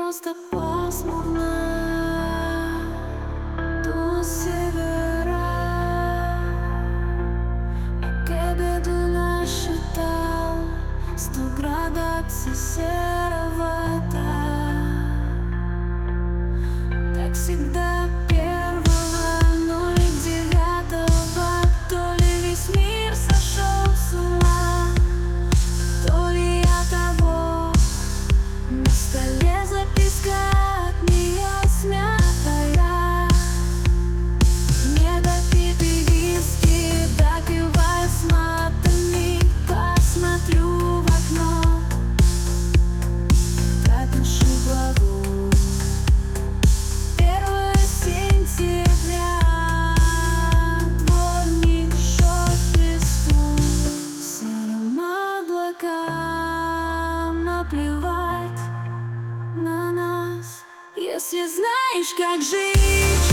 просто пасмурно до севера. И к обеду насчитал 100 градаций серовато. Так всегда 1.09, то ли весь мир сошел с ума, то ли я того. На столе записка от нее смятая, недопитый виски, допивая с матами. Посмотрю в окно, пропишу главу. 1 сентября, дворник жжет листву. Серым облакам наплевать на нас, если знаешь, как жить.